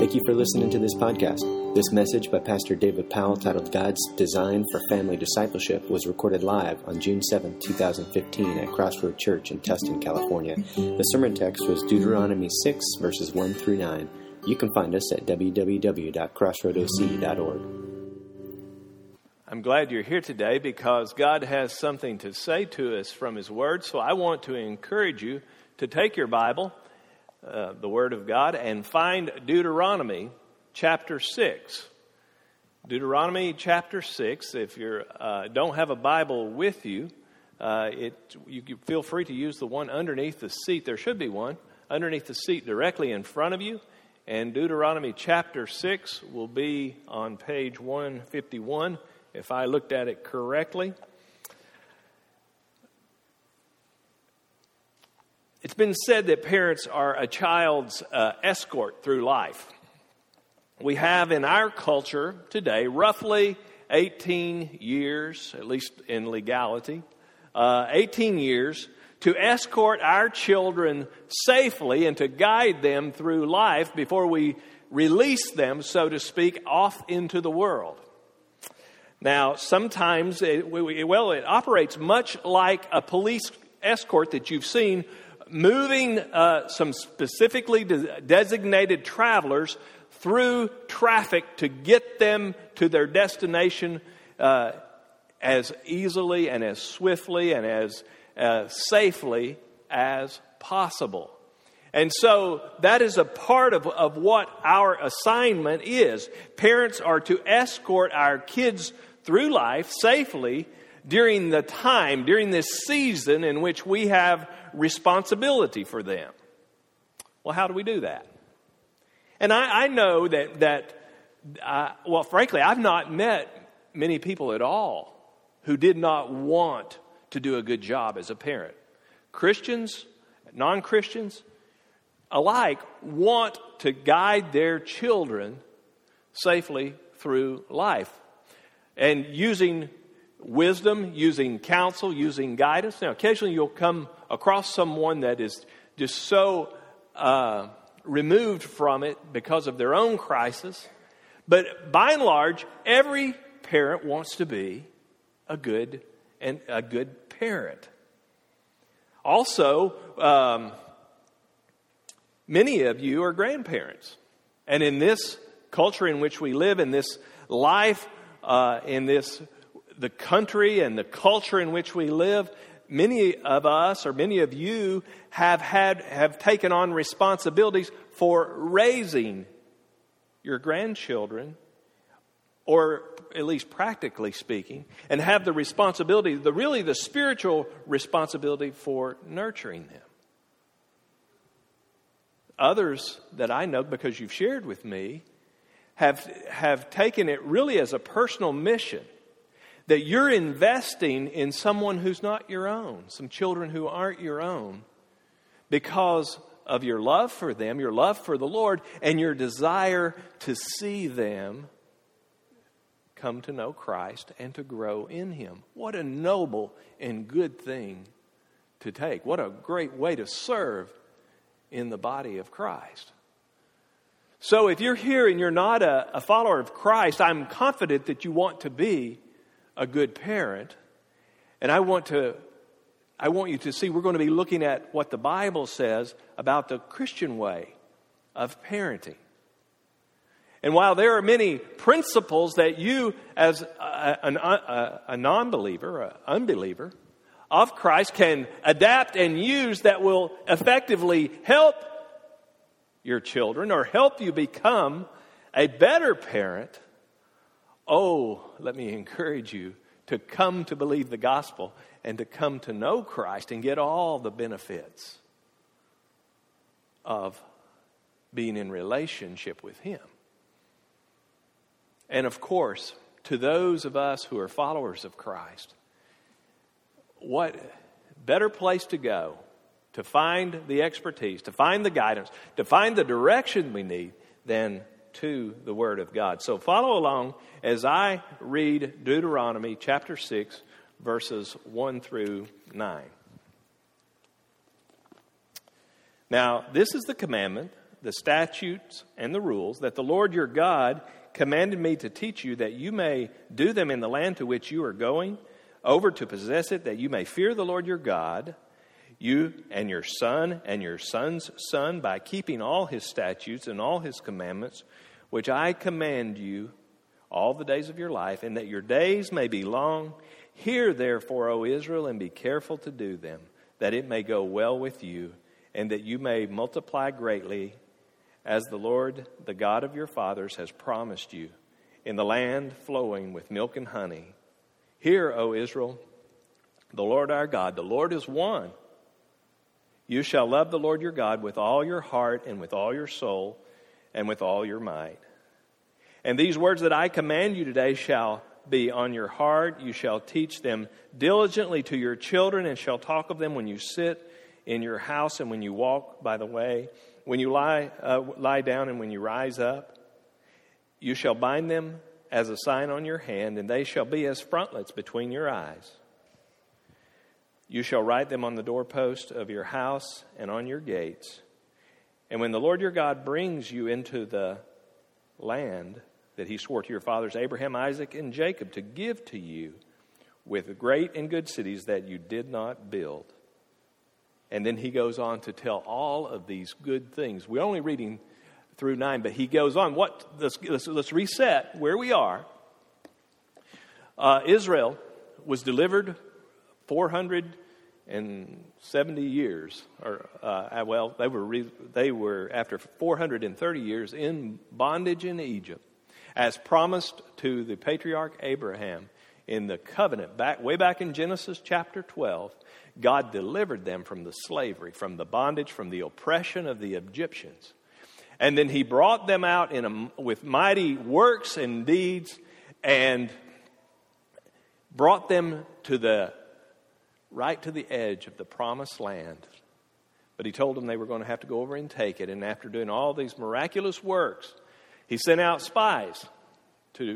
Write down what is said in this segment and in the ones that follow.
Thank you for listening to this podcast. This message by Pastor David Powell, titled God's Design for Family Discipleship, was recorded live on June 7, 2015 at Crossroad Church in Tustin, California. The sermon text was Deuteronomy 6, verses 1 through 9. You can find us at www.crossroadoc.org. I'm glad you're here today because God has something to say to us from His Word. So I want to encourage you to take your Bible, the Word of God, and find Deuteronomy chapter 6. Deuteronomy chapter 6. If you don't have a Bible with you, you can feel free to use the one underneath the seat. There should be one underneath the seat directly in front of you. And Deuteronomy chapter 6 will be on page 151, if I looked at it correctly. It's been said that parents are a child's escort through life. We have in our culture today roughly 18 years, at least in legality, 18 years to escort our children safely and to guide them through life before we release them, so to speak, off into the world. Now, sometimes it operates much like a police escort that you've seen moving some specifically designated travelers through traffic to get them to their destination as easily and as swiftly and as safely as possible. And so that is a part of what our assignment is. Parents are to escort our kids through life safely during this season in which we have responsibility for them. Well, how do we do that? And I know that frankly, I've not met many people at all who did not want to do a good job as a parent. Christians, non-Christians alike want to guide their children safely through life. And using wisdom, using counsel, using guidance. Now, occasionally you'll come across someone that is just so removed from it because of their own crisis. But by and large, every parent wants to be a good parent. Also, many of you are grandparents. And in this culture in which we live, in this life, the country and the culture in which we live, many of us or many of you have taken on responsibilities for raising your grandchildren, or at least practically speaking, and have the responsibility, the spiritual responsibility for nurturing them. Others that I know, because you've shared with me, have taken it really as a personal mission that you're investing in someone who's not your own, some children who aren't your own, because of your love for them, your love for the Lord, and your desire to see them come to know Christ and to grow in Him. What a noble and good thing to take. What a great way to serve in the body of Christ. So if you're here and you're not a follower of Christ, I'm confident that you want to be a good parent. And I want you to see we're going to be looking at what the Bible says about the Christian way of parenting. And while there are many principles that you as a non-believer, an unbeliever of Christ can adapt and use that will effectively help your children or help you become a better parent, let me encourage you to come to believe the gospel and to come to know Christ and get all the benefits of being in relationship with Him. And of course, to those of us who are followers of Christ, what better place to go to find the expertise, to find the guidance, to find the direction we need than to the Word of God. So follow along as I read Deuteronomy chapter 6, verses 1 through 9. Now, this is the commandment the statutes and the rules that the Lord your God commanded me to teach you, that you may do them in the land to which you are going over to possess it, that you may fear the Lord your God, you and your son and your son's son, by keeping all his statutes and all his commandments, which I command you all the days of your life, and that your days may be long. Hear therefore, O Israel, and be careful to do them, that it may go well with you, and that you may multiply greatly, as the Lord, the God of your fathers, has promised you, in the land flowing with milk and honey. Hear, O Israel, the Lord our God, the Lord is one. You shall love the Lord your God with all your heart and with all your soul and with all your might. And these words that I command you today shall be on your heart. You shall teach them diligently to your children, and shall talk of them when you sit in your house and when you walk by the way, when you lie down and when you rise up. You shall bind them as a sign on your hand, and they shall be as frontlets between your eyes. You shall write them on the doorpost of your house and on your gates. And when the Lord your God brings you into the land that he swore to your fathers, Abraham, Isaac, and Jacob, to give to you, with great and good cities that you did not build. And then he goes on to tell all of these good things. We're only reading through 9, but he goes on. Let's reset where we are. Israel was delivered 470 years, they were after 430 years in bondage in Egypt, as promised to the patriarch Abraham in the covenant way back in Genesis chapter 12. God delivered them from the slavery, from the bondage, from the oppression of the Egyptians. And then he brought them out with mighty works and deeds, and brought them right to the edge of the promised land. But he told them they were going to have to go over and take it. And after doing all these miraculous works, he sent out spies to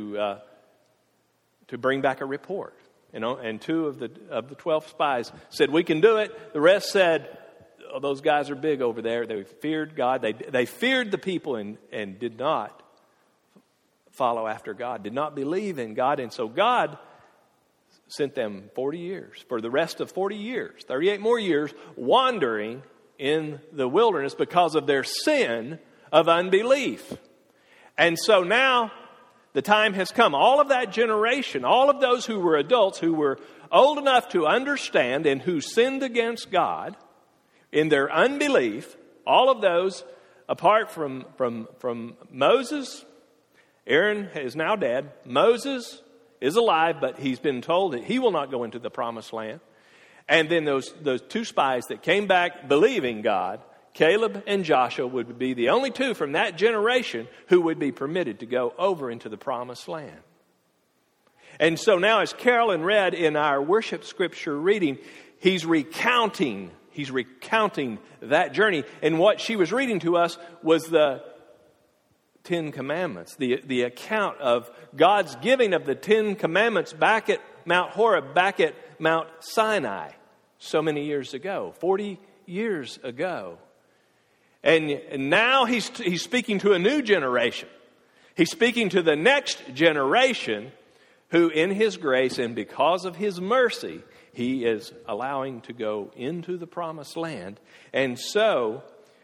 bring back a report. And 2 of the 12 spies said, "We can do it." The rest said, "Oh, those guys are big over there." They feared God. They feared the people and did not follow after God, did not believe in God. And so God sent them 40 years, for the rest of 40 years, 38 more years, wandering in the wilderness because of their sin of unbelief. And so now the time has come. All of that generation, all of those who were adults, who were old enough to understand and who sinned against God in their unbelief, all of those, apart from Moses, Aaron is now dead. Moses is alive, but he's been told that he will not go into the promised land. And then those 2 spies that came back believing God, Caleb and Joshua, would be the only 2 from that generation who would be permitted to go over into the promised land. And so now, as Carolyn read in our worship scripture reading, he's recounting that journey. And what she was reading to us was the 10 Commandments, the account of God's giving of the 10 Commandments back at Mount Horeb, back at Mount Sinai, so many years ago, 40 years ago. And now he's speaking to a new generation. He's speaking to the next generation who, in his grace and because of his mercy, he is allowing to go into the promised land. And so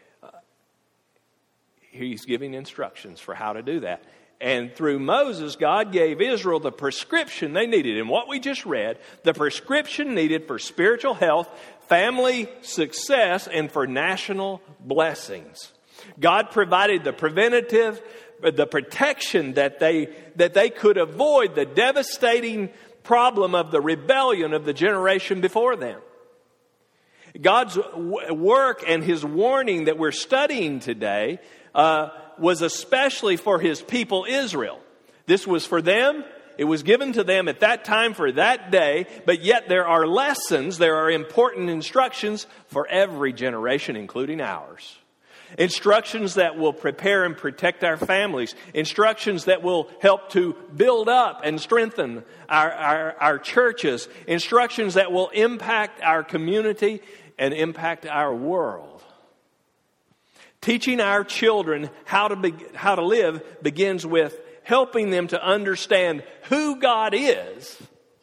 he's giving instructions for how to do that. And through Moses, God gave Israel the prescription they needed. And what we just read, the prescription needed for spiritual health, family success, and for national blessings. God provided the preventative, the protection that they could avoid the devastating problem of the rebellion of the generation before them. God's work and his warning that we're studying today was especially for his people Israel. This was for them. It was given to them at that time for that day, but yet there are lessons, there are important instructions for every generation, including ours. Instructions that will prepare and protect our families. Instructions that will help to build up and strengthen our churches. Instructions that will impact our community and impact our world. Teaching our children how to live begins with helping them to understand who God is.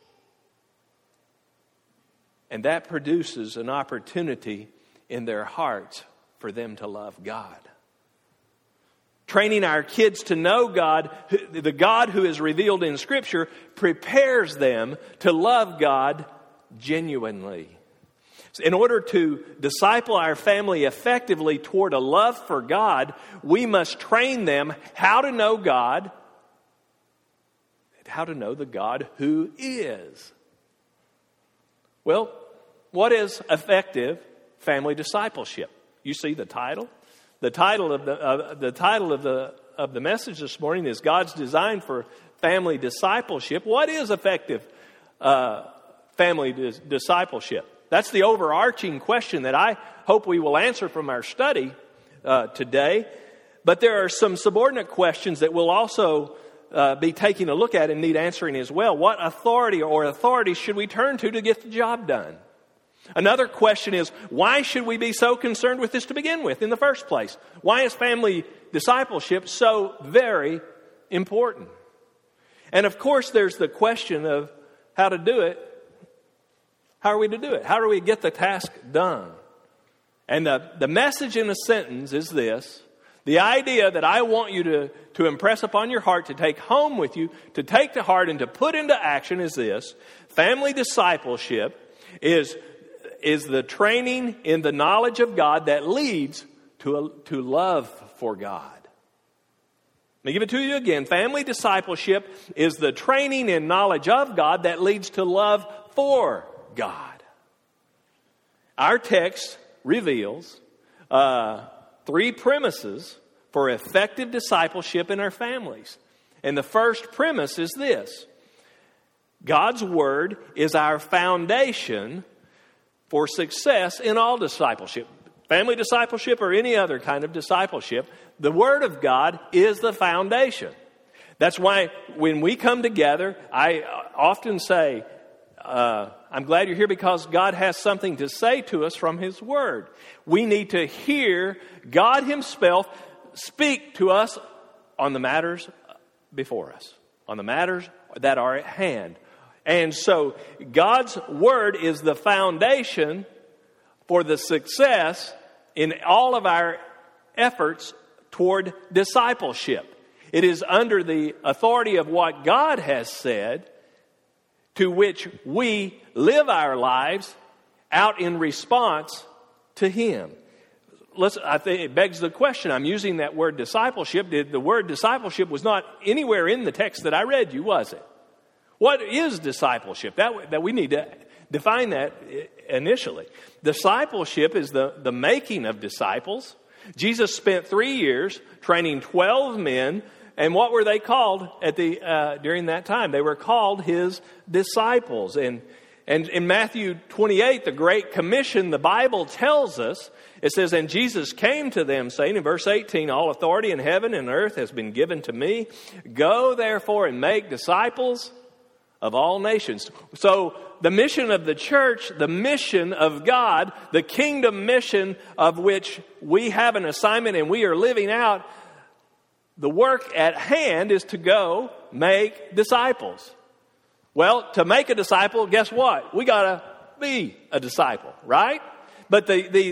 And that produces an opportunity in their hearts for them to love God. Training our kids to know God, the God who is revealed in Scripture, prepares them to love God genuinely. In order to disciple our family effectively toward a love for God, we must train them how to know God, and how to know the God who is. Well, what is effective family discipleship? You see the title? The title of the message this morning is God's Design for Family Discipleship. What is effective family discipleship? That's the overarching question that I hope we will answer from our study today. But there are some subordinate questions that we'll also be taking a look at and need answering as well. What authority or authorities should we turn to get the job done? Another question is, why should we be so concerned with this to begin with in the first place? Why is family discipleship so very important? And of course, there's the question of how to do it. How are we to do it? How do we get the task done? And the message in a sentence is this. The idea that I want you to impress upon your heart, to take home with you, to take to heart and to put into action is this. Family discipleship is the training in the knowledge of God that leads to love for God. Let me give it to you again. Family discipleship is the training in knowledge of God that leads to love for God. Our text reveals 3 premises for effective discipleship in our families. And the first premise is this. God's Word is our foundation for success in all discipleship. Family discipleship or any other kind of discipleship, the Word of God is the foundation. That's why when we come together, I often say, I'm glad you're here because God has something to say to us from His Word. We need to hear God Himself speak to us on the matters before us, on the matters that are at hand. And so God's Word is the foundation for the success in all of our efforts toward discipleship. It is under the authority of what God has said to which we live our lives out in response to Him. I think it begs the question. I'm using that word discipleship. The word discipleship was not anywhere in the text that I read you, was it? What is discipleship? That we need to define that initially. Discipleship is the making of disciples. Jesus spent 3 years training 12 men, and what were they called during that time? They were called His disciples. And in Matthew 28, the Great Commission, the Bible tells us, it says, and Jesus came to them, saying in verse 18, all authority in heaven and earth has been given to me. Go therefore and make disciples of all nations. So the mission of the church, the mission of God, the kingdom mission of which we have an assignment and we are living out, the work at hand is to go make disciples. Well, to make a disciple, guess what? We got to be a disciple, right? But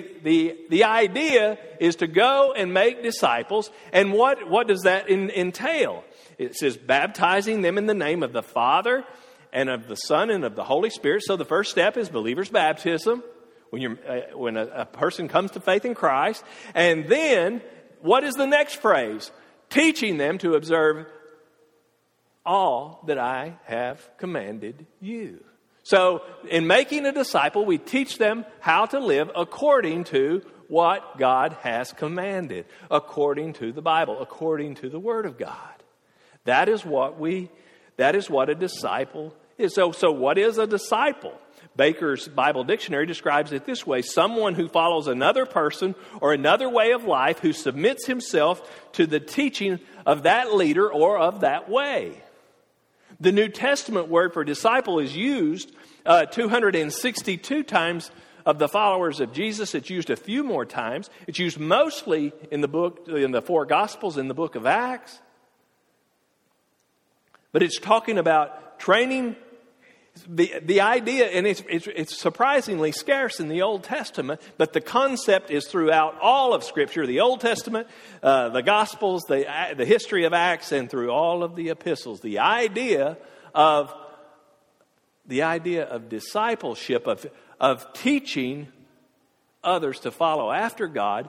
the idea is to go and make disciples. And what does that entail? It says baptizing them in the name of the Father and of the Son and of the Holy Spirit. So the first step is believer's baptism when a person comes to faith in Christ. And then what is the next phrase? Teaching them to observe all that I have commanded you. So in making a disciple, we teach them how to live according to what God has commanded, according to the Bible, according to the Word of God. That is what a disciple is. So what is a disciple? Baker's Bible Dictionary describes it this way: someone who follows another person or another way of life, who submits himself to the teaching of that leader or of that way. The New Testament word for disciple is used 262 times of the followers of Jesus. It's used a few more times. It's used mostly in the four Gospels, in the book of Acts. But it's talking about training. The idea, and it's surprisingly scarce in the Old Testament, but the concept is throughout all of Scripture, the Old Testament, the Gospels, the history of Acts, and through all of the epistles. The idea of discipleship, of teaching others to follow after God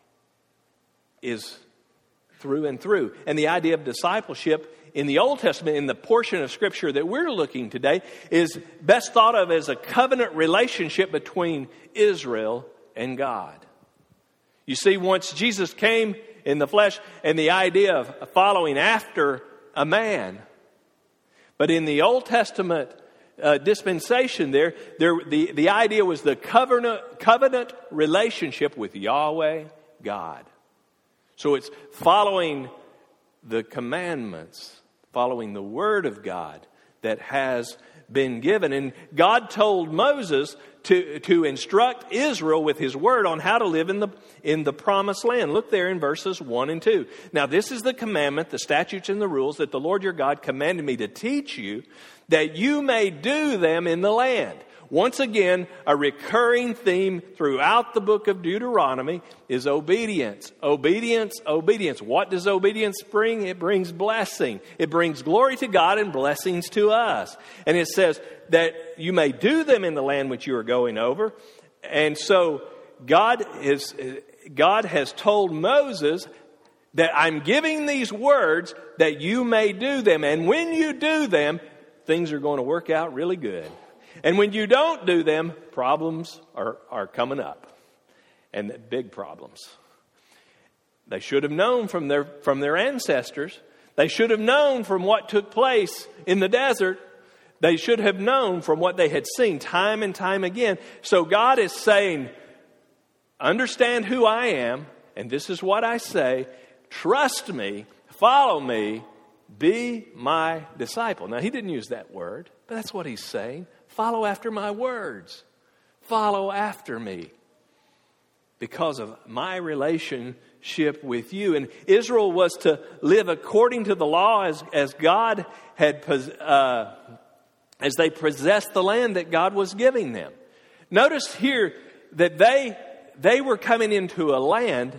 is through and through. And the idea of discipleship in the Old Testament, in the portion of Scripture that we're looking today, is best thought of as a covenant relationship between Israel and God. You see, once Jesus came in the flesh, and the idea of following after a man. But in the Old Testament dispensation the idea was the covenant relationship with Yahweh God. So it's following the commandments, following the Word of God that has been given. And God told Moses to instruct Israel with His Word on how to live in the promised land. Look there in verses 1 and 2. Now this is the commandment, the statutes and the rules that the Lord your God commanded me to teach you, that you may do them in the land. Once again, a recurring theme throughout the book of Deuteronomy is obedience. Obedience, obedience. What does obedience bring? It brings blessing. It brings glory to God and blessings to us. And it says that you may do them in the land which you are going over. And so God has told Moses that I'm giving these words that you may do them. And when you do them, things are going to work out really good. And when you don't do them, problems are coming up. And big problems. They should have known from their ancestors. They should have known from what took place in the desert. They should have known from what they had seen time and time again. So God is saying, understand who I am, and this is what I say. Trust me, follow me, be my disciple. Now, He didn't use that word, but that's what He's saying. Follow after my words. Follow after me because of my relationship with you. And Israel was to live according to the law as God had, as they possessed the land that God was giving them. Notice here that they were coming into a land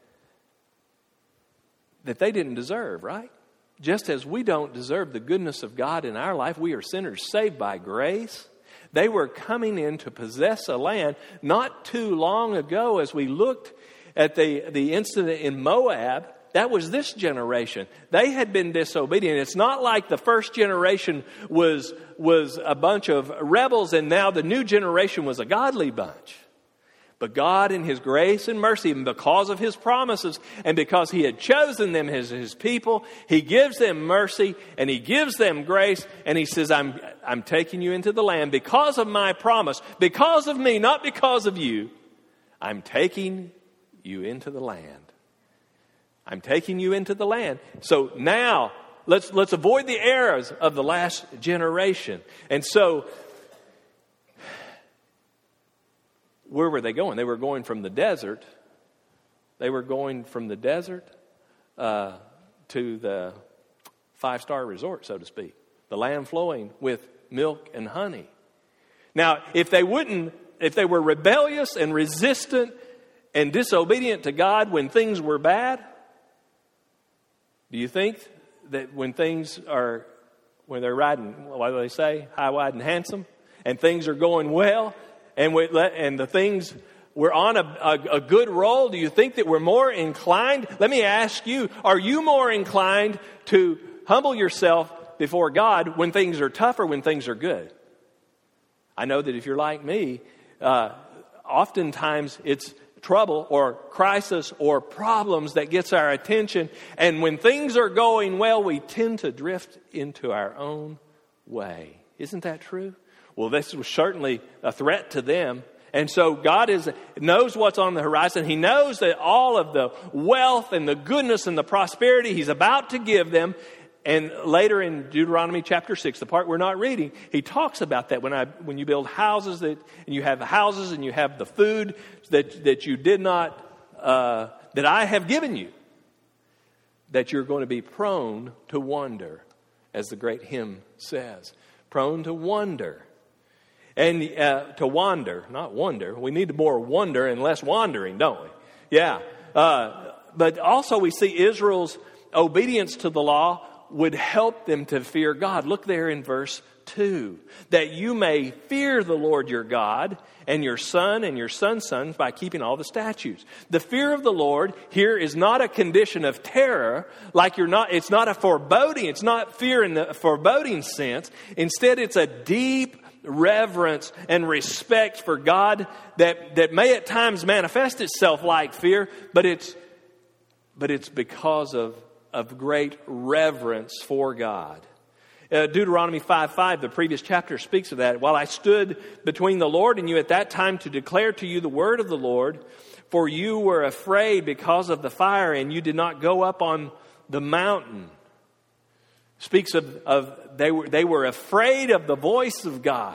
that they didn't deserve, right? Just as we don't deserve the goodness of God in our life, we are sinners saved by grace. They were coming in to possess a land not too long ago. As we looked at the incident in Moab, that was this generation. They had been disobedient. It's not like the first generation was a bunch of rebels and now the new generation was a godly bunch. But God in His grace and mercy, and because of His promises, and because He had chosen them as His people, He gives them mercy and He gives them grace. And He says, I'm taking you into the land because of my promise, because of me, not because of you. I'm taking you into the land. I'm taking you into the land. So now let's avoid the errors of the last generation. And so, where were they going? They were going from the desert. They were going from the desert to the 5-star resort, so to speak. The land flowing with milk and honey. Now, if they were rebellious and resistant and disobedient to God when things were bad, do you think that when they're riding, what do they say? High, wide, and handsome, and things are going well, and the things we're on a good roll, do you think that we're more inclined? Let me ask you, are you more inclined to humble yourself before God when things are tough or when things are good? I know that if you're like me, oftentimes it's trouble or crisis or problems that gets our attention. And when things are going well, we tend to drift into our own way. Isn't that true? Well, this was certainly a threat to them. And so God knows what's on the horizon. He knows that all of the wealth and the goodness and the prosperity He's about to give them And later in Deuteronomy chapter 6, the part we're not reading, he talks about that. When you build houses, and you have the houses and you have the food that you did not, that I have given you, that you're going to be prone to wander, as the great hymn says. Prone to wander. And to wander, not wonder. We need more wonder and less wandering, don't we? Yeah. But also we see Israel's obedience to the law would help them to fear God. Look there in verse 2. That you may fear the Lord your God and your son and your son's sons by keeping all the statutes. The fear of the Lord here is not a condition of terror, it's not a foreboding, it's not fear in the foreboding sense. Instead, it's a deep reverence and respect for God that may at times manifest itself like fear, but it's because of great reverence for God. Deuteronomy 5:5, the previous chapter, speaks of that. While I stood between the Lord and you at that time to declare to you the word of the Lord, for you were afraid because of the fire and you did not go up on the mountain. Speaks of they were afraid of the voice of God.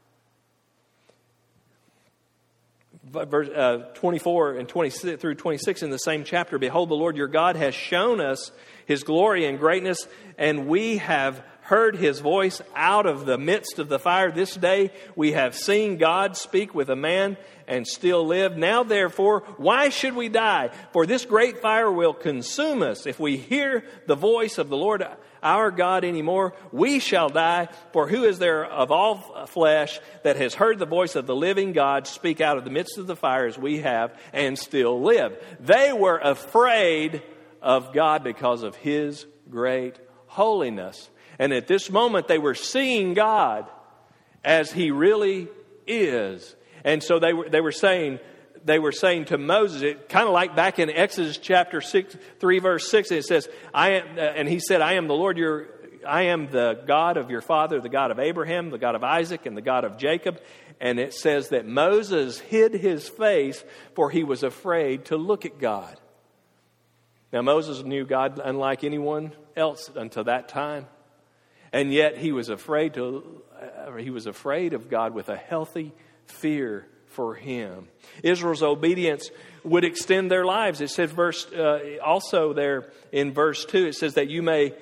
Verse 24 and 26 through 26 in the same chapter. Behold, the Lord your God has shown us his glory and greatness, and we have heard his voice out of the midst of the fire. This day we have seen God speak with a man and still live. Now therefore, why should we die? For this great fire will consume us. If we hear the voice of the Lord our God anymore, we shall die. For who is there of all flesh that has heard the voice of the living God speak out of the midst of the fire as we have and still live? They were afraid of God because of his great holiness. And at this moment, they were seeing God as he really is. And so they were saying to Moses, it kind of like back in Exodus chapter 3, verse 6, it says, he said, I am the Lord I am the God of your father, the God of Abraham, the God of Isaac, and the God of Jacob. And it says that Moses hid his face, for he was afraid to look at God. Now, Moses knew God unlike anyone else until that time. And yet he was afraid of God with a healthy fear for him. Israel's obedience would extend their lives. It says also there in verse 2, it says that you may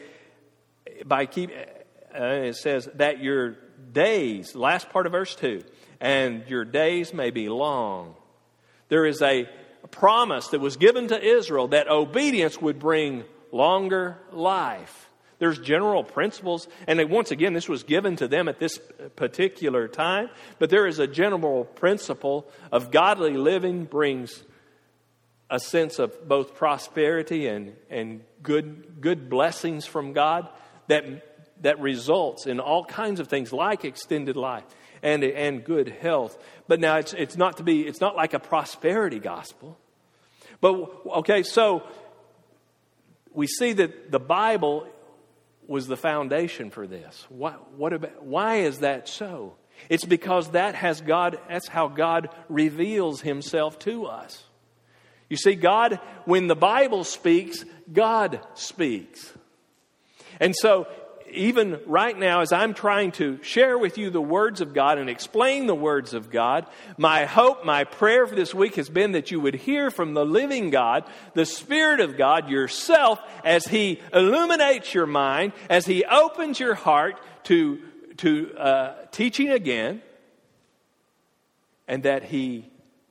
it says that your days, last part of verse 2, and your days may be long. There is a promise that was given to Israel that obedience would bring longer life. There's general principles, and once again, this was given to them at this particular time, but there is a general principle of godly living brings a sense of both prosperity and good blessings from God that results in all kinds of things like extended life and good health. But now it's not like a prosperity gospel. But okay, so we see that the Bible was the foundation for this. Why is that so? It's because that's how God reveals himself to us. You see, God, when the Bible speaks, God speaks. And so, even right now, as I'm trying to share with you the words of God and explain the words of God, my hope, my prayer for this week has been that you would hear from the living God, the Spirit of God yourself, as he illuminates your mind, as he opens your heart to teaching again, and that he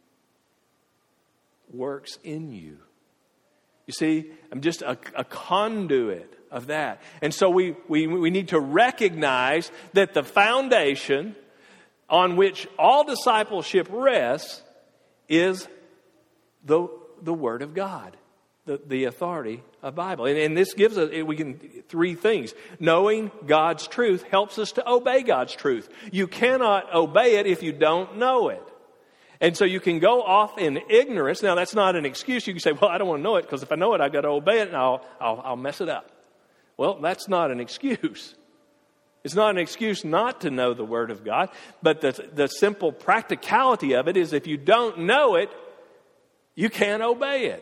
works in you. You see, I'm just a conduit of that. And so we need to recognize that the foundation on which all discipleship rests is the Word of God, the authority of Bible. And this gives us three things. Knowing God's truth helps us to obey God's truth. You cannot obey it if you don't know it. And so you can go off in ignorance. Now, that's not an excuse. You can say, well, I don't want to know it because if I know it, I've got to obey it and I'll mess it up. Well, that's not an excuse. It's not an excuse not to know the Word of God. But the simple practicality of it is if you don't know it, you can't obey it.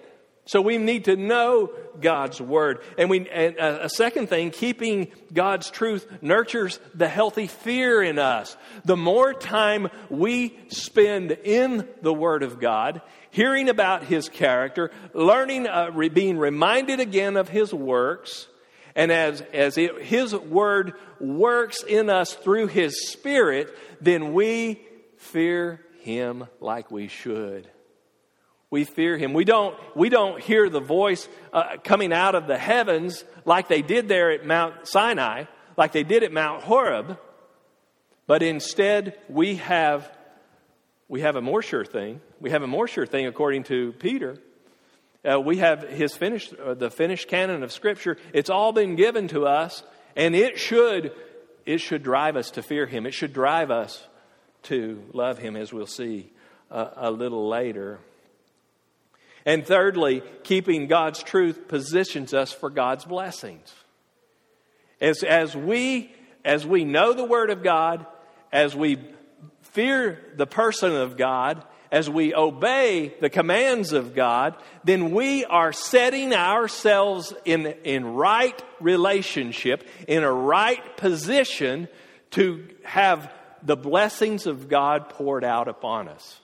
So we need to know God's Word. And a second thing, keeping God's truth nurtures the healthy fear in us. The more time we spend in the Word of God, hearing about His character, learning, being reminded again of His works, and as His Word works in us through His Spirit, then we fear Him like we should. We fear Him. We don't hear the voice coming out of the heavens like they did there at Mount Sinai, like they did at Mount Horeb. But instead, we have a more sure thing. We have a more sure thing according to Peter. We have the finished canon of Scripture. It's all been given to us, and it should drive us to fear Him. It should drive us to love Him, as we'll see a little later. And thirdly, keeping God's truth positions us for God's blessings. As we know the Word of God, as we fear the person of God, as we obey the commands of God, then we are setting ourselves in right relationship, in a right position to have the blessings of God poured out upon us.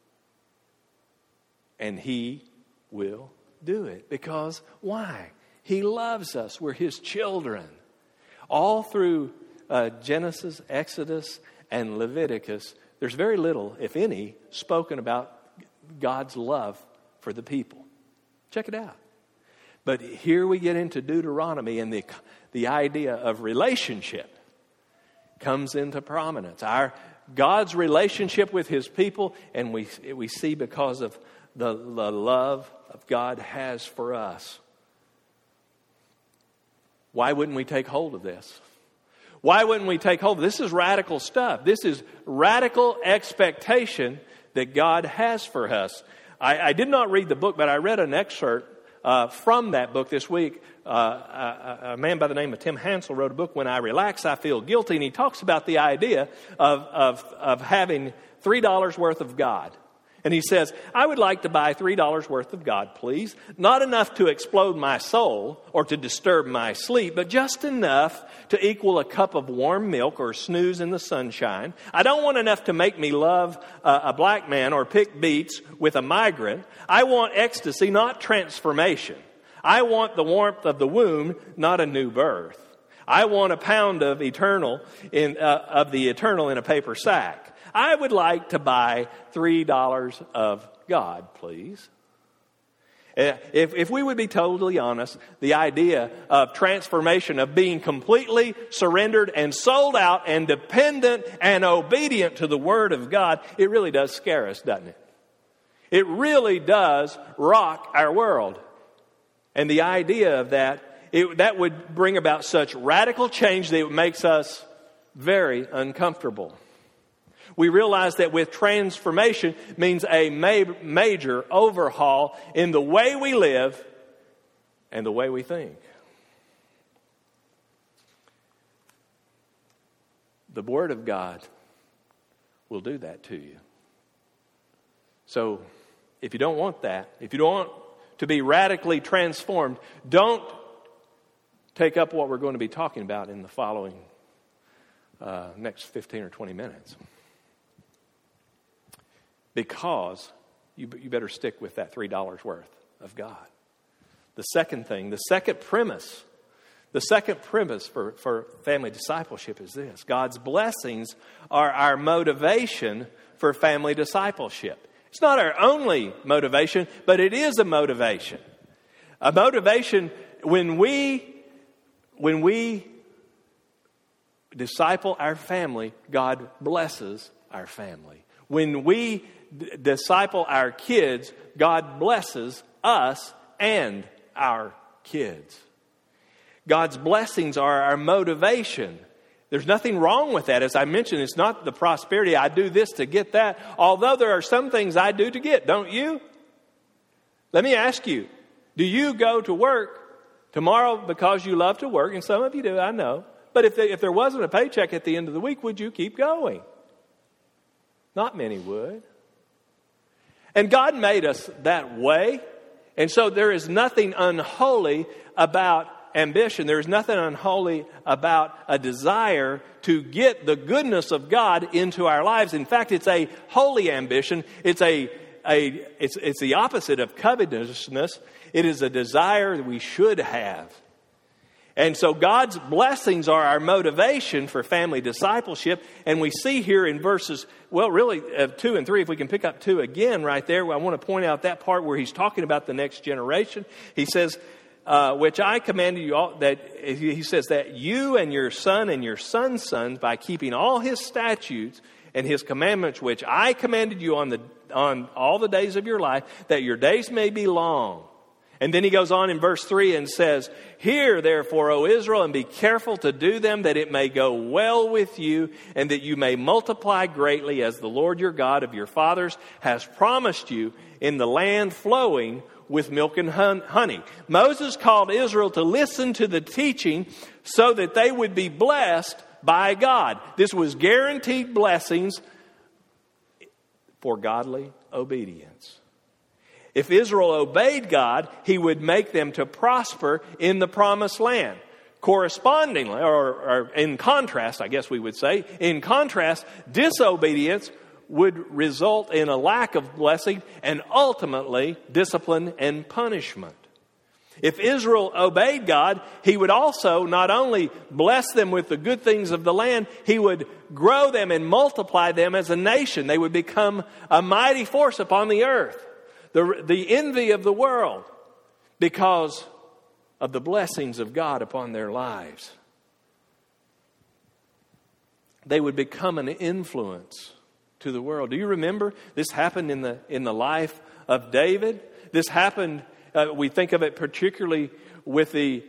And He will do it. Because why? He loves us. We're His children. All through Genesis, Exodus, and Leviticus, there's very little, if any, spoken about God's love for the people. Check it out. But here we get into Deuteronomy, and the idea of relationship comes into prominence. God's relationship with His people, and we see because of the love of God has for us. Why wouldn't we take hold of this? Why wouldn't we take hold of this? This is radical stuff. This is radical expectation that God has for us. I did not read the book, but I read an excerpt from that book this week. A man by the name of Tim Hansel wrote a book, When I Relax, I Feel Guilty, and he talks about the idea of having $3 worth of God. And he says, I would like to buy $3 worth of God, please. Not enough to explode my soul or to disturb my sleep, but just enough to equal a cup of warm milk or snooze in the sunshine. I don't want enough to make me love a black man or pick beets with a migrant. I want ecstasy, not transformation. I want the warmth of the womb, not a new birth. I want a pound of the eternal in a paper sack. I would like to buy $3 of God, please. If we would be totally honest, the idea of transformation, of being completely surrendered and sold out and dependent and obedient to the Word of God, it really does scare us, doesn't it? It really does rock our world. And the idea of that would bring about such radical change that it makes us very uncomfortable. We realize that with transformation means a major overhaul in the way we live and the way we think. The Word of God will do that to you. So, if you don't want that, if you don't want to be radically transformed, don't take up what we're going to be talking about in the following next 15 or 20 minutes. Because you better stick with that $3 worth of God. The second premise for family discipleship is this. God's blessings are our motivation for family discipleship. It's not our only motivation, but it is a motivation. A motivation when we disciple our family, God blesses our family. When we disciple our kids, God blesses us and our kids. God's blessings are our motivation. There's nothing wrong with that. As I mentioned, it's not the prosperity. I do this to get that. Although there are some things I do to get, don't you? Let me ask you, do you go to work tomorrow because you love to work? And some of you do, I know. But if there wasn't a paycheck at the end of the week, would you keep going? Not many would. And God made us that way. And so there is nothing unholy about ambition. There is nothing unholy about a desire to get the goodness of God into our lives. In fact, it's a holy ambition. It's the opposite of covetousness. It is a desire that we should have. And so God's blessings are our motivation for family discipleship. And we see here in verses, 2 and 3, if we can pick up 2 again right there, I want to point out that part where he's talking about the next generation. He says, which I commanded you all, that he says that you and your son and your son's sons, by keeping all his statutes and his commandments, which I commanded you on all the days of your life, that your days may be long. And then he goes on in verse 3 and says, hear therefore, O Israel, and be careful to do them, that it may go well with you, and that you may multiply greatly, as the Lord your God of your fathers has promised you, in the land flowing with milk and honey. Moses called Israel to listen to the teaching so that they would be blessed by God. This was guaranteed blessings for godly obedience. If Israel obeyed God, he would make them to prosper in the promised land. Correspondingly, or in contrast, I guess we would say, in contrast, disobedience would result in a lack of blessing and ultimately discipline and punishment. If Israel obeyed God, he would also not only bless them with the good things of the land, he would grow them and multiply them as a nation. They would become a mighty force upon the earth, the envy of the world, because of the blessings of God upon their lives. They would become an influence to the world. Do you remember this happened in the life of David? This happened. We think of it particularly with the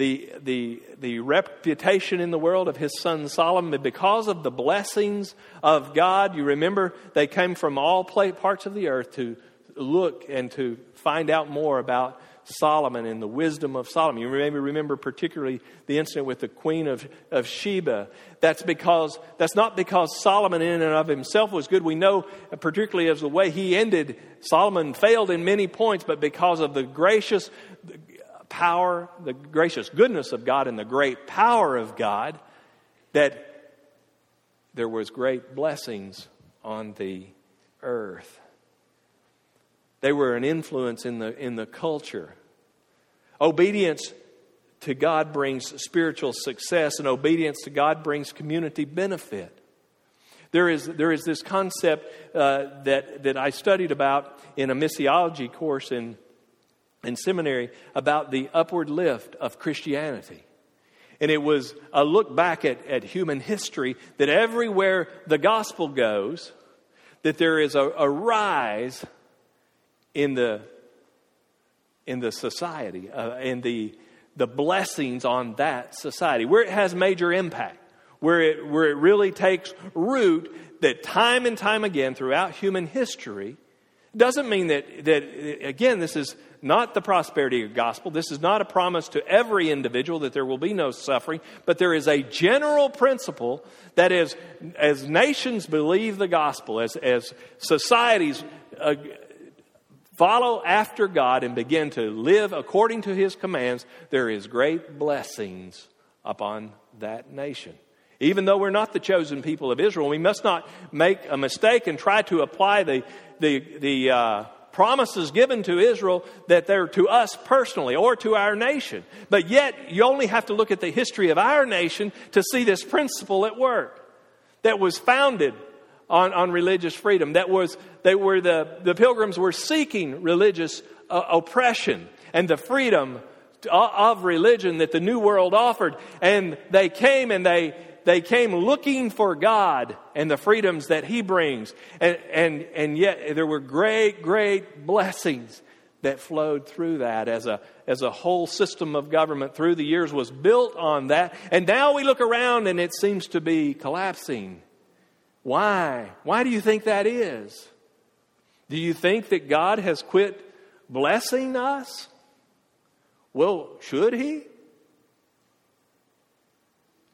reputation in the world of his son Solomon. But because of the blessings of God, you remember they came from all parts of the earth to look and to find out more about Solomon and the wisdom of Solomon. You maybe remember particularly the incident with the Queen of Sheba. That's not because Solomon in and of himself was good. We know particularly as the way he ended, Solomon failed in many points, but because of the gracious power, the gracious goodness of God and the great power of God, that there was great blessings on the earth. They were an influence in the culture. Obedience to God brings spiritual success, and obedience to God brings community benefit. There is this concept that I studied about in a missiology course in seminary about the upward lift of Christianity. And it was a look back at human history, that everywhere the gospel goes, that there is a rise in the society, and the blessings on that society, where it has major impact, where it really takes root, that time and time again throughout human history. Doesn't mean that again, this is not the prosperity gospel. This is not a promise to every individual that there will be no suffering, but there is a general principle that is, as nations believe the gospel, as societies follow after God and begin to live according to His commands, there is great blessings upon that nation. Even though we're not the chosen people of Israel, we must not make a mistake and try to apply the promises given to Israel that they're to us personally or to our nation. But yet, you only have to look at the history of our nation to see this principle at work that was founded on religious freedom. The Pilgrims were seeking religious oppression and the freedom of religion that the New World offered. And they came looking for God and the freedoms that He brings. And yet there were great blessings that flowed through that as a whole system of government through the years was built on that. And now we look around and it seems to be collapsing. Why? Why do you think that is? Do you think that God has quit blessing us? Well, should He?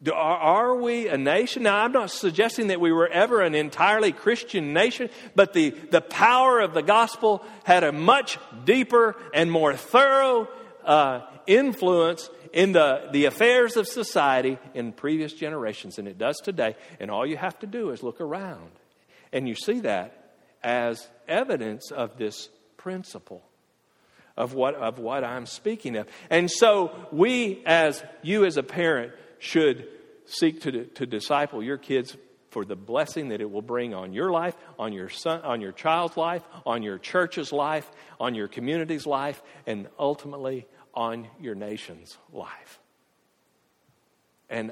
Are we a nation? Now, I'm not suggesting that we were ever an entirely Christian nation, but the power of the gospel had a much deeper and more thorough influence in the affairs of society in previous generations than it does today. And all you have to do is look around. And you see that as evidence of this principle of what I'm speaking of. And so you as a parent should seek to disciple your kids for the blessing that it will bring on your life, on your son, on your child's life, on your church's life, on your community's life, and ultimately on your nation's life. And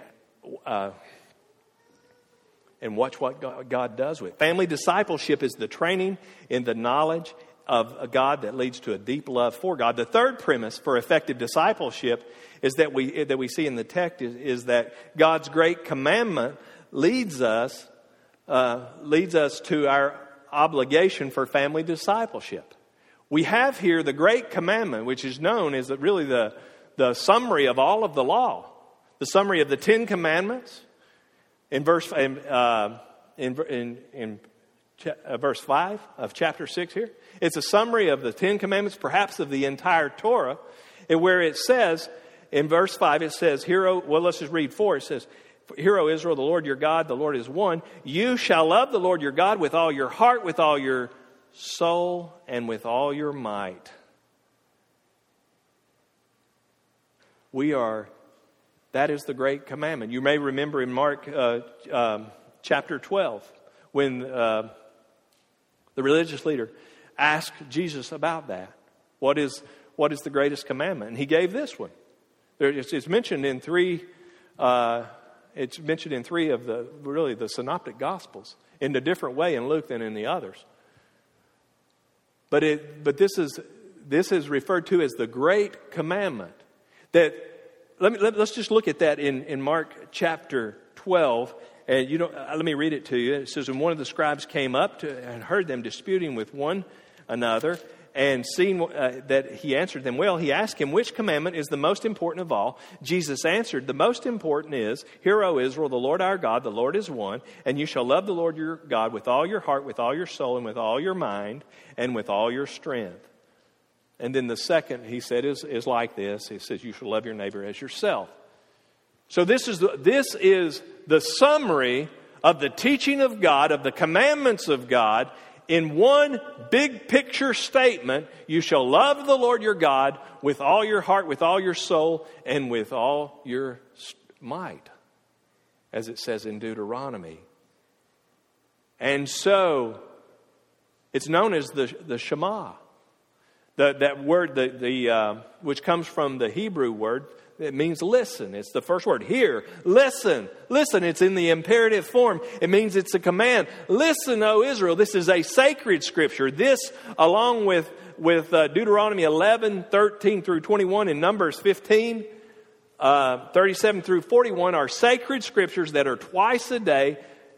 watch what God does with it. Family discipleship is the training in the knowledge of a God that leads to a deep love for God. The third premise for effective discipleship is that we see in the text is that God's great commandment leads us to our obligation for family discipleship. We have here the great commandment, which is known as really the summary of all of the law, the summary of the 10 Commandments. In verse 5 of chapter 6 here, it's a summary of the 10 Commandments, perhaps of the entire Torah, and where it says, in verse 5, it says, let's just read 4. It says, "Hear, O Israel, the Lord your God, the Lord is one. You shall love the Lord your God with all your heart, with all your soul, and with all your might." That is the great commandment. You may remember in Mark chapter 12, when the religious leader asked Jesus about that. What is the greatest commandment? And he gave this one. It's mentioned in three. It's mentioned in three of the synoptic gospels in a different way in Luke than in the others. But this is referred to as the great commandment. Let's just look at that in Mark chapter 12. And let me read it to you. It says, "And one of the scribes came up and heard them disputing with one another, and seeing that he answered them well, he asked him, 'Which commandment is the most important of all?' Jesus answered, 'The most important is, Hear, O Israel, the Lord our God, the Lord is one, and you shall love the Lord your God with all your heart, with all your soul, and with all your mind, and with all your strength.' And then the second, he said, is like this. He says, 'You shall love your neighbor as yourself.'" So this is the summary of the teaching of God, of the commandments of God, in one big picture statement. You shall love the Lord your God with all your heart, with all your soul, and with all your might, as it says in Deuteronomy. And so it's known as the Shema. That word, which comes from the Hebrew word, it means listen. It's the first word. Hear, listen. Listen, it's in the imperative form. It means it's a command. Listen, O Israel. This is a sacred scripture. This, along with Deuteronomy 11, 13 through 21, and Numbers 15, 37 through 41, are sacred scriptures that are twice a day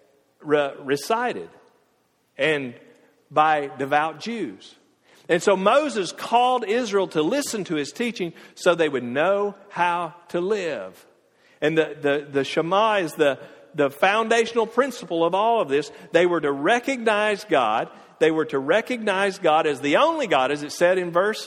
recited and by devout Jews. And so Moses called Israel to listen to his teaching so they would know how to live. And the Shema is the foundational principle of all of this. They were to recognize God. They were to recognize God as the only God, as it said in verse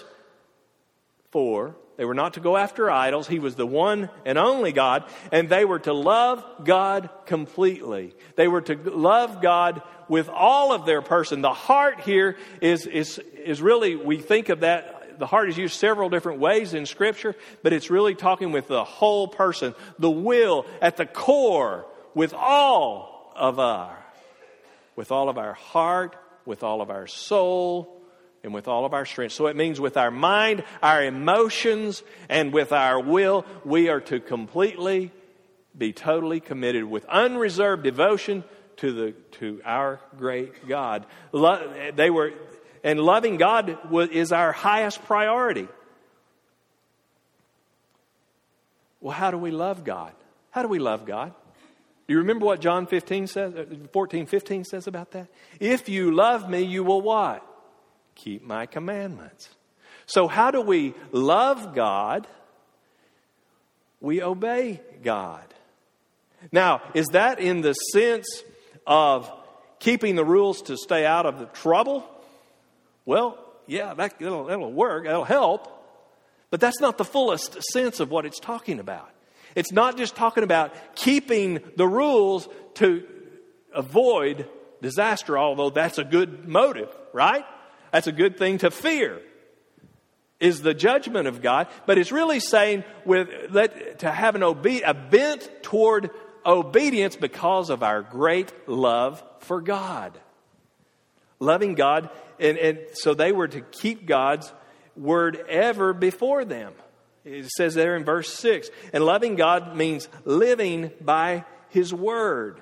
4. They were not to go after idols. He was the one and only God. And they were to love God completely. They were to love God with all of their person. The heart here is really, we think of that, the heart is used several different ways in Scripture, but it's really talking with the whole person, the will at the core, with all of our heart, with all of our soul, and with all of our strength. So it means with our mind, our emotions, and with our will, we are to completely be totally committed with unreserved devotion to our great God. And loving God is our highest priority. Well, how do we love God? How do we love God? Do you remember what John 14:15 says about that? If you love me, you will what? Keep my commandments. So how do we love God? We obey God. Now, is that in the sense of keeping the rules to stay out of the trouble? Well, yeah, that'll work. That'll help. But that's not the fullest sense of what it's talking about. It's not just talking about keeping the rules to avoid disaster, although that's a good motive, right? That's a good thing to fear, is the judgment of God. But it's really saying to have a bent toward obedience because of our great love for God. Loving God, and so they were to keep God's word ever before them. It says there in verse 6, and loving God means living by His word.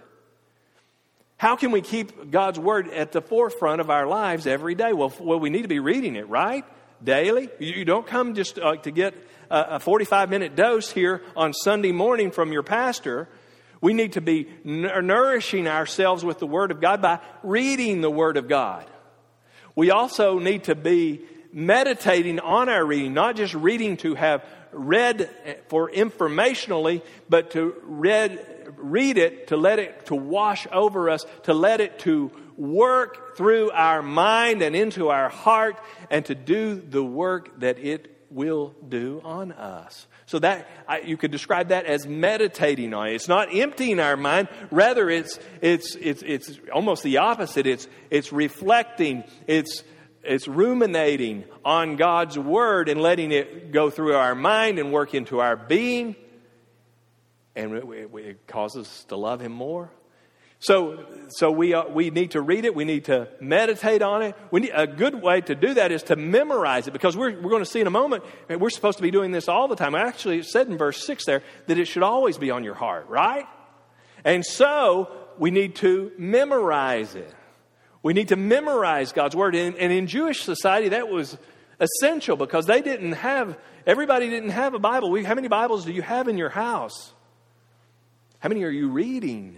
How can we keep God's word at the forefront of our lives every day? Well, we need to be reading it, right? Daily. You don't come just to get a 45-minute dose here on Sunday morning from your pastor. We need to be nourishing ourselves with the Word of God by reading the Word of God. We also need to be meditating on our reading, not just reading to have read for informationally, but to read it, to let it to wash over us, to let it to work through our mind and into our heart, and to do the work that it will do on us. So that you could describe that as meditating on it. It's not emptying our mind. Rather, it's almost the opposite. It's reflecting. It's ruminating on God's word and letting it go through our mind and work into our being. And it causes us to love Him more. So we need to read it. We need to meditate on it. A good way to do that is to memorize it, because we're going to see in a moment, we're supposed to be doing this all the time. Actually, it said in verse 6 there that it should always be on your heart, right? And so we need to memorize it. We need to memorize God's word. And in Jewish society, that was essential, because everybody didn't have a Bible. How many Bibles do you have in your house? How many are you reading?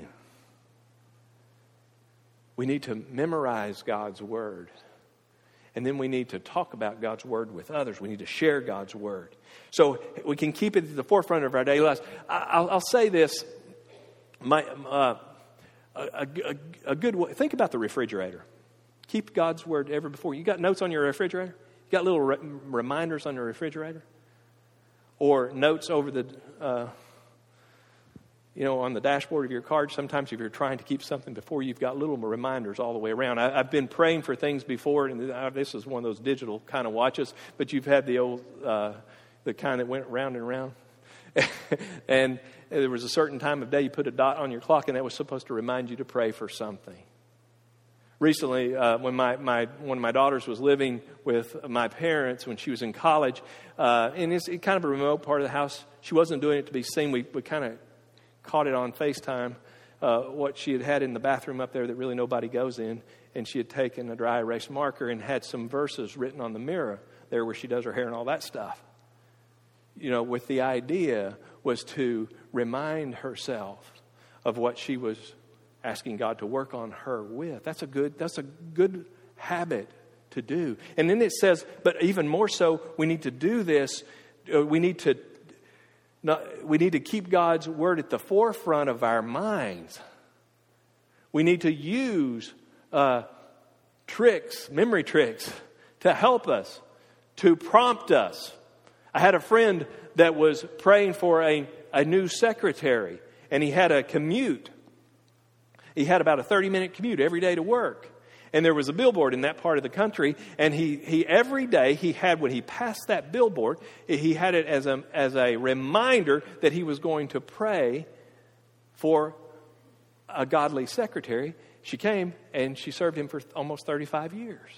We need to memorize God's word. And then we need to talk about God's word with others. We need to share God's word. So we can keep it at the forefront of our daily lives. I'll say this. A good way. Think about the refrigerator. Keep God's word ever before you. You got notes on your refrigerator? You got little reminders on your refrigerator? Or notes over the... on the dashboard of your car. Sometimes if you're trying to keep something before, you've got little reminders all the way around. I've been praying for things before, and this is one of those digital kind of watches, but you've had the old, the kind that went round and round. And there was a certain time of day you put a dot on your clock, and that was supposed to remind you to pray for something. Recently, when one of my daughters was living with my parents when she was in college, and it's kind of a remote part of the house, she wasn't doing it to be seen. We kind of caught it on FaceTime, what she had in the bathroom up there that really nobody goes in. And she had taken a dry erase marker and had some verses written on the mirror there where she does her hair and all that stuff. With the idea was to remind herself of what she was asking God to work on her with. That's a good habit to do. And then it says, but even more so, we need to do this. We need to keep God's word at the forefront of our minds. We need to use memory tricks, to help us, to prompt us. I had a friend that was praying for a new secretary, and he had a commute. He had about a 30-minute commute every day to work. And there was a billboard in that part of the country, and he every day when he passed that billboard, he had it as a reminder that he was going to pray for a godly secretary. She came and she served him for almost 35 years.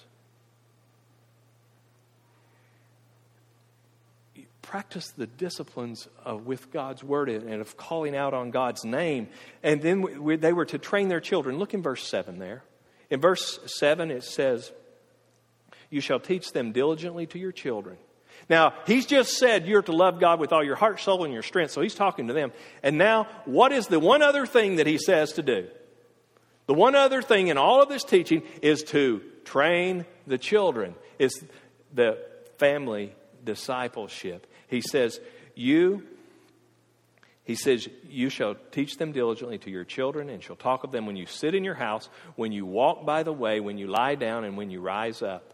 Practice the disciplines with God's word and of calling out on God's name. And then they were to train their children. Look in verse 7 there. In verse 7 it says, you shall teach them diligently to your children. Now, he's just said you're to love God with all your heart, soul, and your strength. So he's talking to them. And now, what is the one other thing that he says to do? The one other thing in all of this teaching is to train the children. It's the family discipleship. He says, He says, you shall teach them diligently to your children, and shall talk of them when you sit in your house, when you walk by the way, when you lie down, and when you rise up.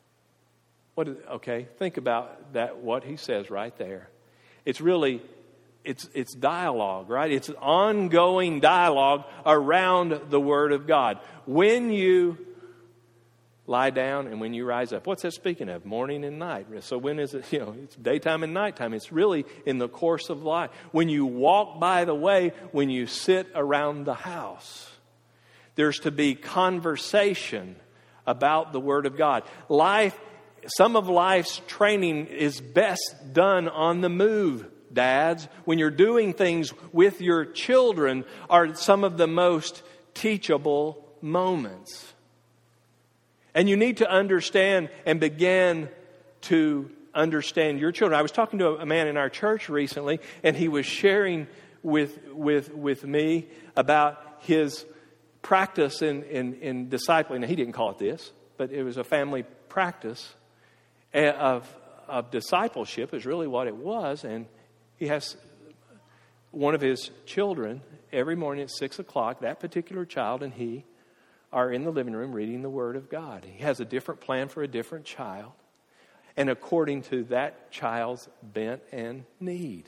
Think about that, what he says right there. It's really, it's dialogue, right? It's ongoing dialogue around the Word of God. When you lie down and when you rise up. What's that speaking of? Morning and night. So when is it? It's daytime and nighttime. It's really in the course of life. When you walk by the way, when you sit around the house. There's to be conversation about the Word of God. Some of life's training is best done on the move, dads. When you're doing things with your children are some of the most teachable moments. And you need to understand and begin to understand your children. I was talking to a man in our church recently, and he was sharing with me about his practice in discipling. Now, he didn't call it this, but it was a family practice of discipleship is really what it was. And he has one of his children every morning at 6 o'clock, that particular child and he are in the living room reading the Word of God. He has a different plan for a different child, and according to that child's bent and need.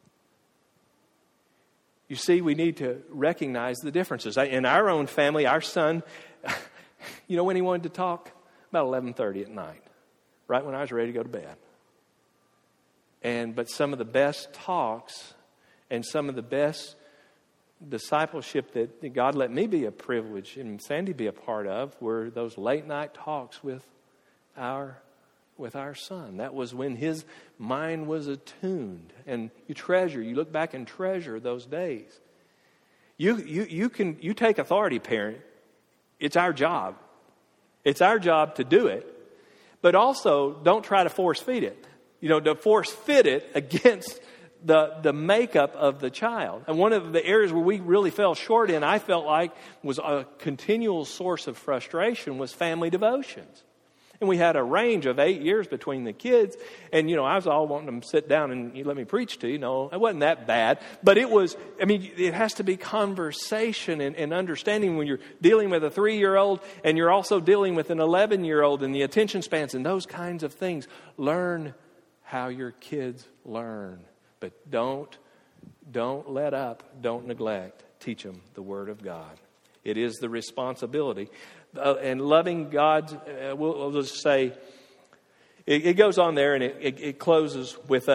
You see, we need to recognize the differences. In our own family, our son, when he wanted to talk? About 11:30 at night, right when I was ready to go to bed. But some of the best talks and some of the best discipleship that God let me be a privilege and Sandy be a part of were those late night talks with our son. That was when his mind was attuned. And you look back and treasure those days. You take authority, parent. It's our job. It's our job to do it. But also, don't try to force feed it. To force fit it against the makeup of the child. And one of the areas where we really fell short in, I felt like, was a continual source of frustration was family devotions. And we had a range of 8 years between the kids. And, I was all wanting them to sit down and you let me preach to you. No, it wasn't that bad. But it has to be conversation and understanding when you're dealing with a 3-year-old and you're also dealing with an 11-year-old and the attention spans and those kinds of things. Learn how your kids learn. But don't let up, don't neglect. Teach them the Word of God. It is the responsibility. And loving God, we'll just say, it goes on there and it closes with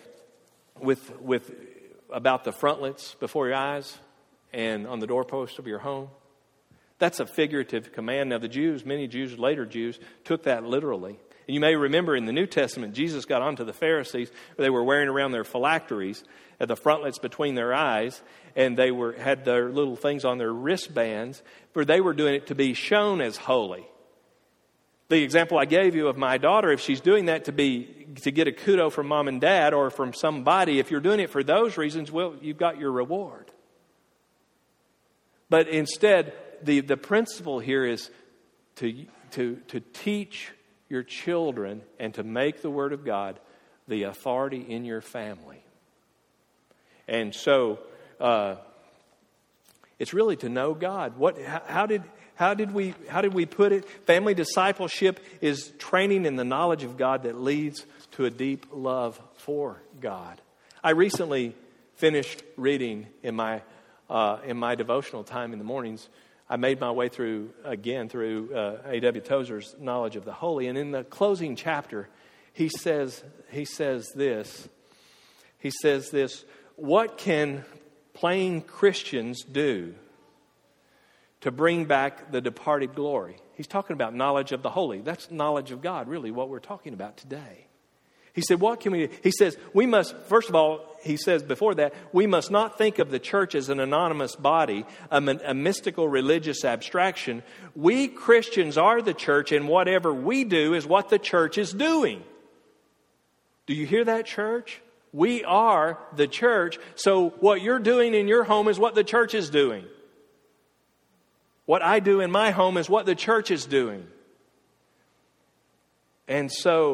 about the frontlets before your eyes and on the doorpost of your home. That's a figurative command. Now many Jews, later Jews, took that literally. And you may remember in the New Testament, Jesus got onto the Pharisees. They were wearing around their phylacteries at the frontlets between their eyes. And they had their little things on their wristbands. For they were doing it to be shown as holy. The example I gave you of my daughter, if she's doing that to get a kudo from mom and dad or from somebody, if you're doing it for those reasons, well, you've got your reward. But instead, the principle here is to teach your children and to make the Word of God the authority in your family. And so it's really to know God. How did we put it? Family discipleship is training in the knowledge of God that leads to a deep love for God. I recently finished reading in my devotional time in the mornings. I made my way through A.W. Tozer's Knowledge of the Holy. And in the closing chapter, he says this. He says this, what can plain Christians do to bring back the departed glory? He's talking about knowledge of the holy. That's knowledge of God, really, what we're talking about today. He said, what can we do? He says, we must, first of all, he says before that, we must not think of the church as an anonymous body, a mystical religious abstraction. We Christians are the church, and whatever we do is what the church is doing. Do you hear that, church? We are the church, so what you're doing in your home is what the church is doing. What I do in my home is what the church is doing. And so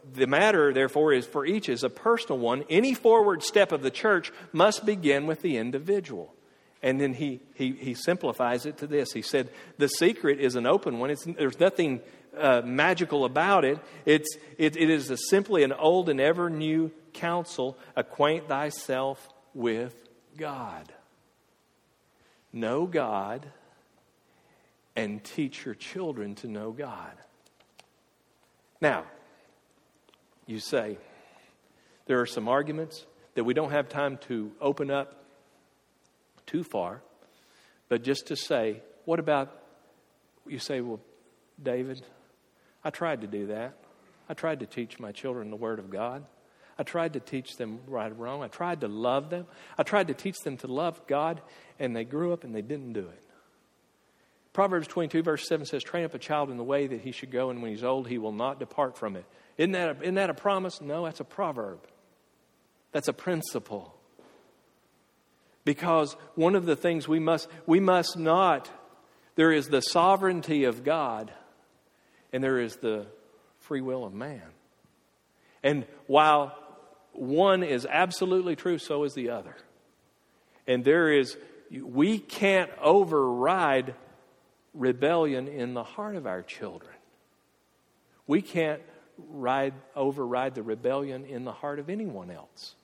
the matter, therefore, is for each is a personal one. Any forward step of the church must begin with the individual. And then he simplifies it to this. He said, the secret is an open one. There's nothing magical about it. It is simply an old and ever new counsel. Acquaint thyself with God. Know God and teach your children to know God. Now, you say, there are some arguments that we don't have time to open up too far, but just to say, what about, you say, well, David, I tried to do that. I tried to teach my children the Word of God. I tried to teach them right and wrong. I tried to love them. I tried to teach them to love God, and they grew up and they didn't do it. Proverbs 22 verse 7 says, train up a child in the way that he should go, and when he's old, he will not depart from it. Isn't that a promise? No, that's a proverb. That's a principle. Because one of the things we must not, there is the sovereignty of God, and there is the free will of man. And while one is absolutely true, so is the other. And we can't override rebellion in the heart of our children. We can't override the rebellion in the heart of anyone else.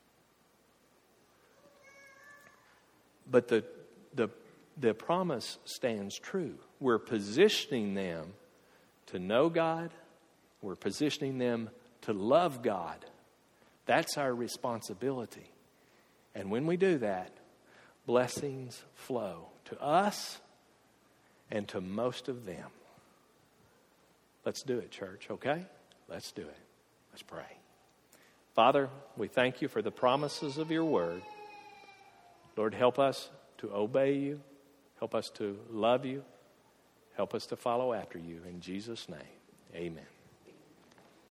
But the promise stands true. We're positioning them to know God. We're positioning them to love God. That's our responsibility. And when we do that, blessings flow to us and to most of them. Let's do it, church, okay? Let's do it. Let's pray. Father, we thank you for the promises of your word. Lord, help us to obey you. Help us to love you. Help us to follow after you. In Jesus' name, amen.